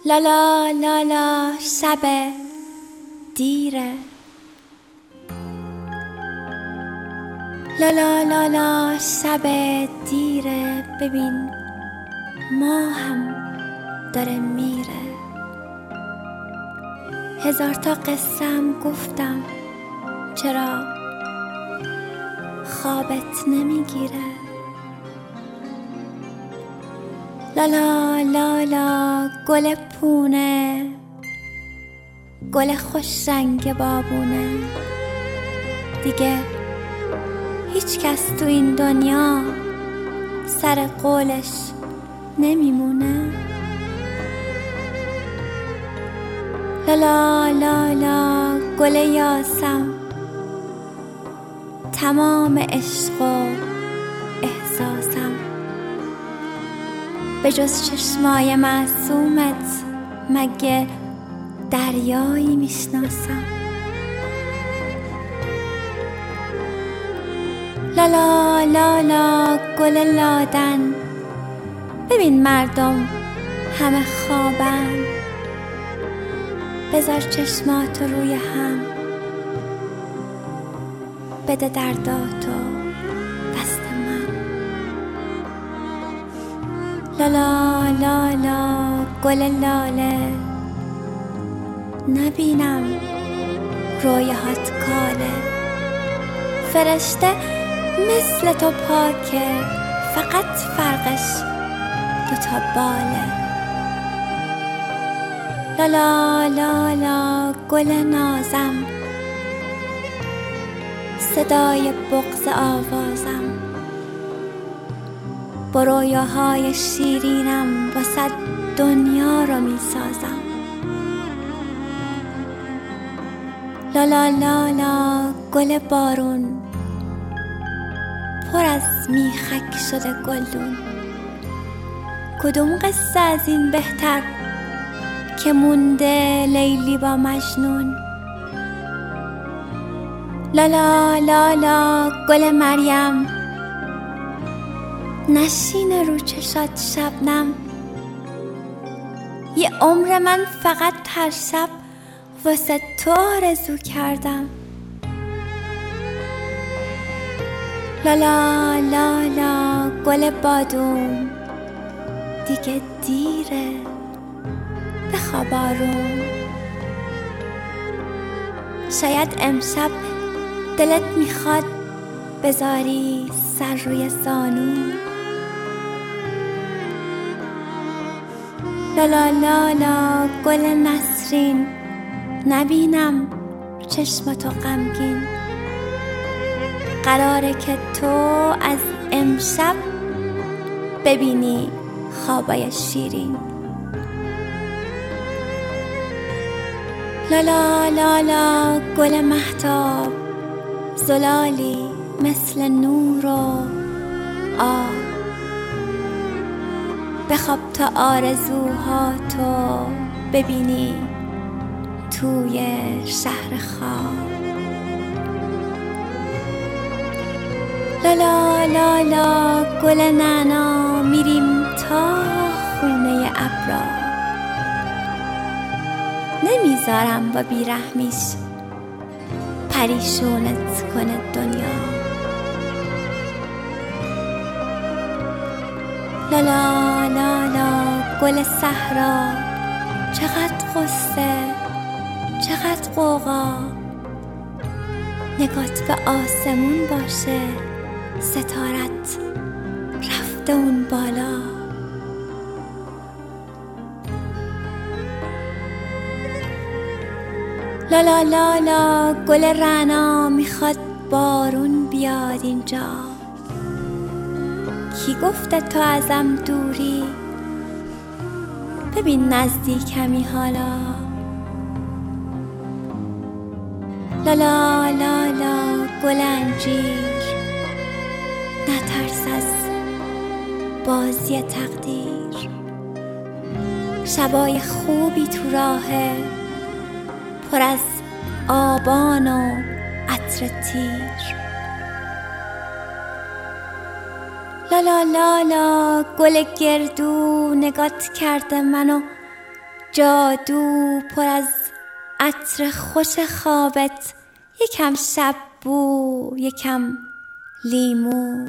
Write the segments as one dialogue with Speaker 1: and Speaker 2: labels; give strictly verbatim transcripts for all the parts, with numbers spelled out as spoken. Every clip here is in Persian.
Speaker 1: لالا لالا شب دیره، لالا لالا شب دیره، ببین ما هم داره میره. هزار تا قصم گفتم چرا خوابت نمیگیره. لالا لالا گل پونه، گل خوش رنگ بابونه، دیگه هیچ کس تو این دنیا سر قولش نمیمونه. لالا لالا گل یاسم، تمام عشق و احساسم، به جز چشمای معصومت مگه دریایی میشناسم. لالا لالا گل لادن، ببین مردم همه خوابن، بذار چشماتو روی هم، بده درداتو دست من. لالا لالا گل لاله، نبینم رویهات کاله، فرشته مثل تو پاکه، فقط فرقش دوتا باله. لالا لالا گل نازم، صدای بغض آوازم، با رویاهای شیرینم واسه دنیا رو میسازم. لالا لالا گل بارون، پر از میخک شده گلدون، کدوم قصه از این بهتر که مونده لیلی با مجنون. لالا لالا گل مریم، نشینه رو چشات شبنم، یه عمر من فقط هر شب واسه تو آرزو کردم. لالا لالا گل بادوم، دیگه دیره بخواب آروم، شاید امشب دلت میخواد بذاری سر روی زانو. لالا لالا گل نسرین، نبینم چشمتو غمگین، قراره که تو از امشب ببینی خوابای شیرین. لالا لالا گل مهتاب، زلالی مثل نور و آب، بخواب تا آرزوهاتو ببینی توی شهر خواب. لالا لالا گل نعنا، میریم تا خونه ابرا، نمیذارم با بیرحمیش پریشونت کنه دنیا. لالا لالا گل صحرا، چقدر قصه چقدر غوغا، نگات به آسمون باشه، ستارت رفته اون بالا. لالا لالا گل رعنا، میخواد بارون بیاد اینجا، کی گفته تو ازم دوری، ببین نزدیکمی حالا. لالا لالا گل انجیر، نترس از بازی تقدیر، شبای خوبی تو راهه، پر از آبان و عطر تیر. لالا لالا گل گردو نگات کرده منو جادو پر از عطر خوش خوابت، یکم شب بو یکم لیمو.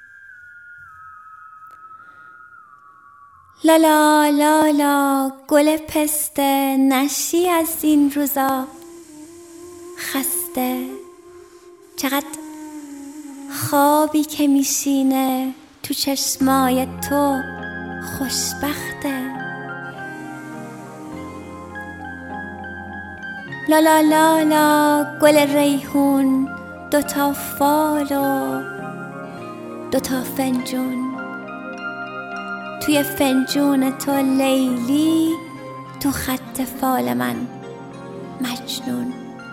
Speaker 1: لالا لالا گل پسته، نشی از این روزا خسته. چقدر خوابی که میشینه تو چشمای تو خوشبخته. لالا لالا گل ریحون، دوتا فال و دوتا فنجون. توی فنجون تو لیلی، تو خط فال من مجنون.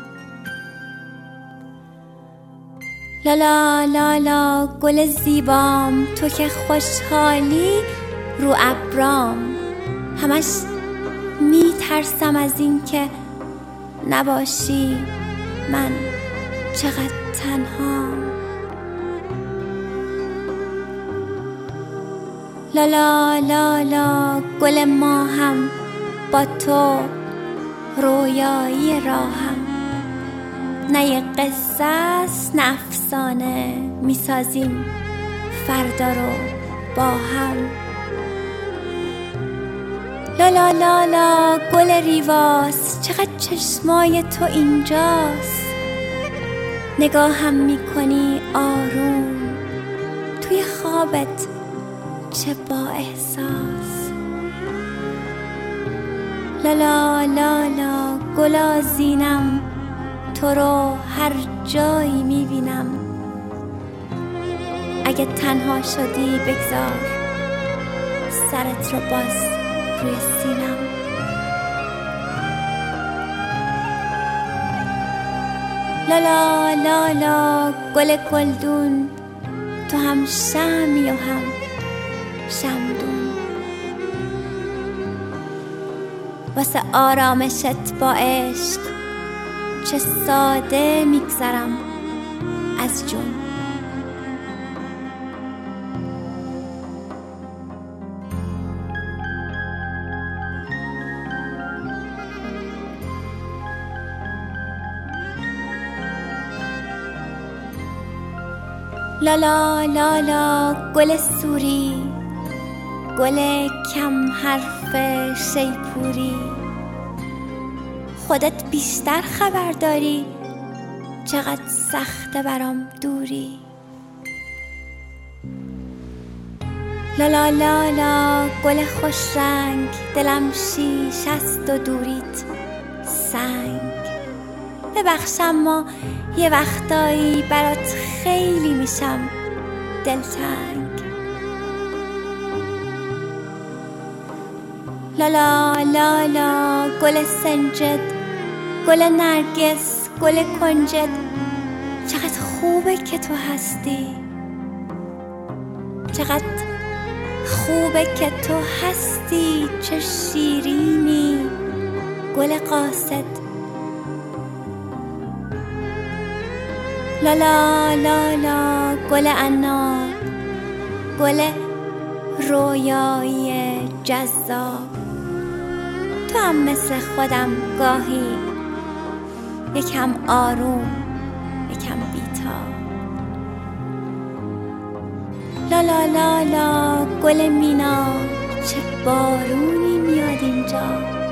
Speaker 1: لالا لالا گل زیبام، تو که خوشحالی رو ابرام. همش میترسم از این که نباشی، من چقدر تنهام. لالا لالا گل ماهم، با تو رویایی راهم. نه یه قصه است نه افسانه، میسازیم فردا رو با هم. لالا لالا گل ریواست، چقدر چشمای تو اینجاست. نگاهم میکنی آروم، توی خوابت چه با احساس. لالا لالا گل آذینم، تو رو هر جایی میبینم. اگه تنها شدی بگذار سرت رو باز روی سینم. لالا لالا گل گلدون، تو هم شمعی و هم شمدون. واسه آرامشت با عشق چه ساده میگذرم از جون. لالا لالا گل سوری، گل کم حرف شیپوری. خودت بیشتر خبر داری چقدر سخته برام دوری. لالا لالا گل خوش رنگ، دلم شیش است و دوریت سنگ. ببخش اما یه وقتایی برات خیلی میشم دلتنگ. لالا لالا گل سنجد، گل نرگس، گل کنجد. چقدر خوبه که تو هستی، چقدر خوبه که تو هستی. چه شیرینی گل قاصد. لالا لالا گل عناب، گل رویایی جذاب. تو هم مثل خودم گاهی یکم آروم یکم بی‌تاب. لالا لالا گل مینا، چه بارونی میاد اینجا.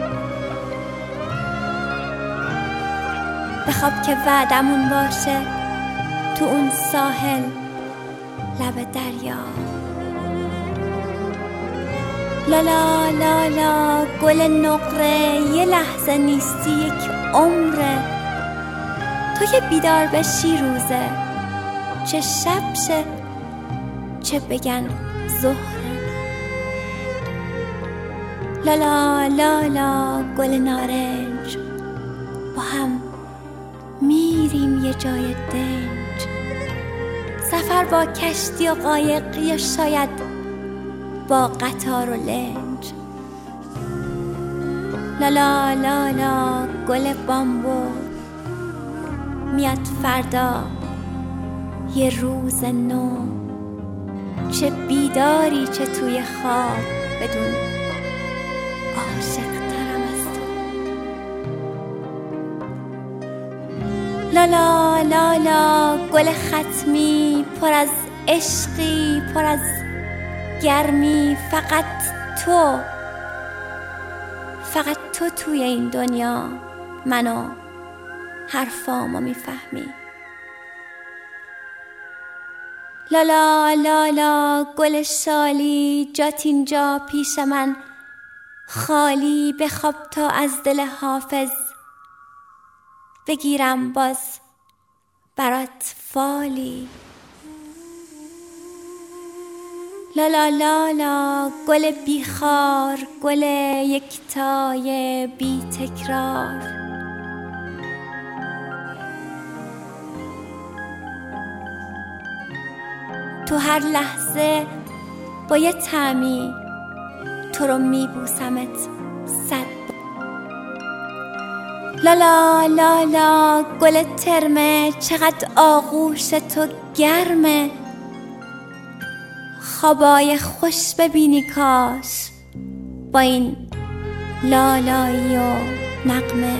Speaker 1: بخواب که وعدمون باشه تو اون ساحل لب دریا. لالا لالا گل نقره، یه لحظه نیستی یک عمره. تو که بیدار بشی روزه، چه شب شه چه بگن ظهره. لالا لالا گل نارنج، با هم میریم یه جای دنج. سفر با کشتی و قایق یا شاید با قطار و لنج. لالا لالا گل بامبو، میاد فردا یه روز نو. چه بیداری چه توی خواب، بدون عاشق ترم از لالا لالا گل ختمی پر از عشقی پر از گرمی، فقط تو فقط تو توی این دنیا منو حرفامو میفهمی. لالا لالا گل شالی جات اینجا پیش من خالی، بخواب تا از دل حافظ بگیرم باز برات فالی. لالا لالا گل بیخار گل یکتای بی تکرار، تو هر لحظه با یه طعمی تو رو میبوسمت صد. لالا لالا گل ترمه چقدر آغوش تو گرمه، خوابای خوش ببینی کاش با این لالایی و نغمه.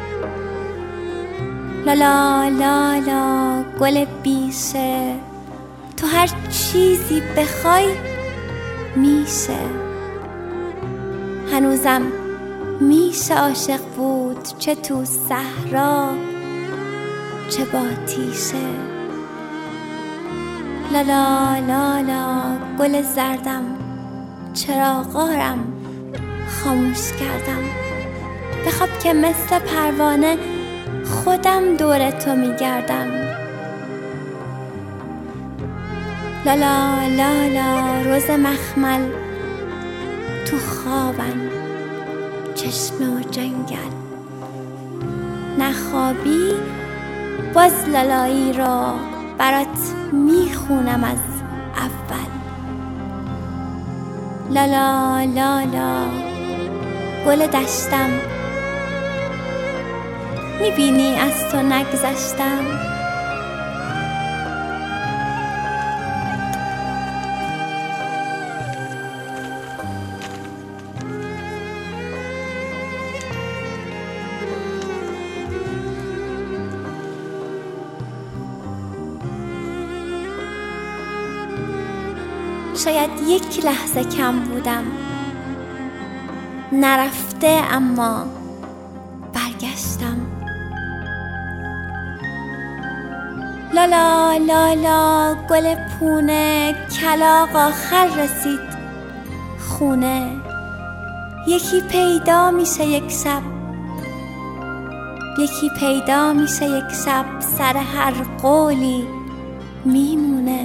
Speaker 1: لالا لالا گل بیشه تو هر چیزی بخوای میشه، هنوزم میشه عاشق بود چه تو صحرا چه با تیشه. لالا لالا گل زردم چرا غارم خاموش کردم، بخواب که مثل پروانه خودم دور تو میگردم. لالا لالا روز مخمل تو خوابم چشمه و جنگل، نخوابی باز لالایی را برات میخونم از اول. لالا لالا گل دشتم میبینی از تو نگذشتم. شاید یک لحظه کم بودم نرفته اما برگشتم. لالا لالا گل پونه کلاغ آخر رسید خونه، یکی پیدا میشه یک شب یکی پیدا میشه یک شب سر هر قولی میمونه.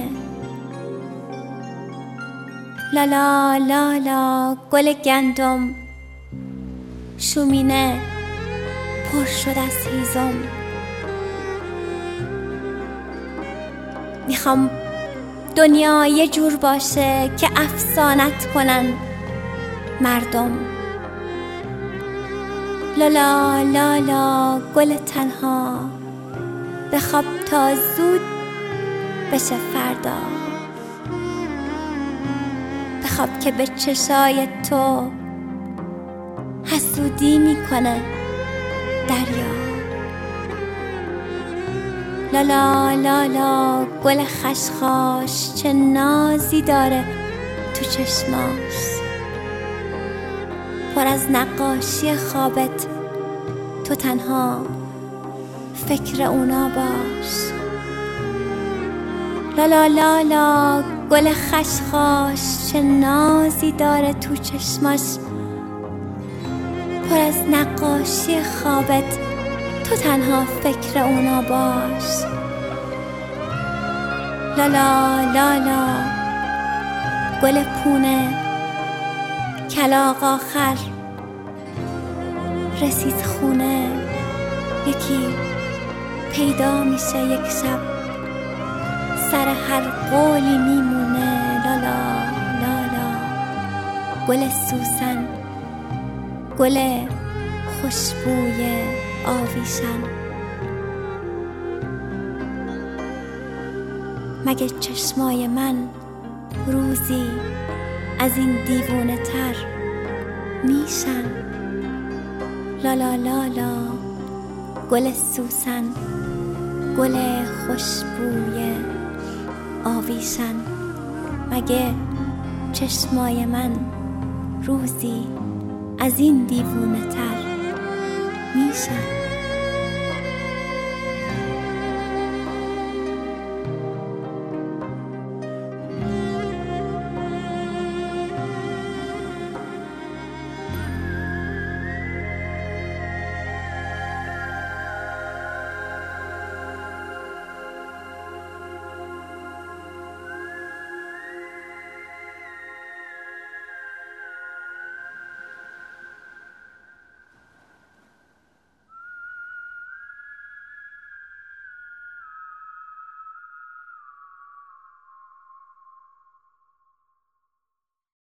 Speaker 1: لالا لالا گل گندم شومینه پر شد از هیزم، میخوام دنیا یه جور باشه که افسانت کنن مردم. لالا لالا گل تنها بخواب تا زود بشه فردا، بخواب که به چشای تو حسودی میکنه دریا. لالا لالا گل خشخاش چه نازی داره تو چشماش، پر از نقاشی خوابت تو تنها فکر اونا باش. لالا لالا گل خشخاش چه نازی داره تو چشماش، پر از نقاشی خوابت تو تنها فکر اونا باش. لالا لالا گل پونه کلاغ آخر رسید خونه، یکی پیدا میشه یک شب سر هر قولی میمونه. لالا لالا گل سوسن گل خوشبوی آویشن، مگه چشمای من روزی از این دیوونه تر میشن؟ لالا لالا گل سوسن گل خوشبوی آویشن. مگه چشمای من روزی از این دیوونه تر میشن؟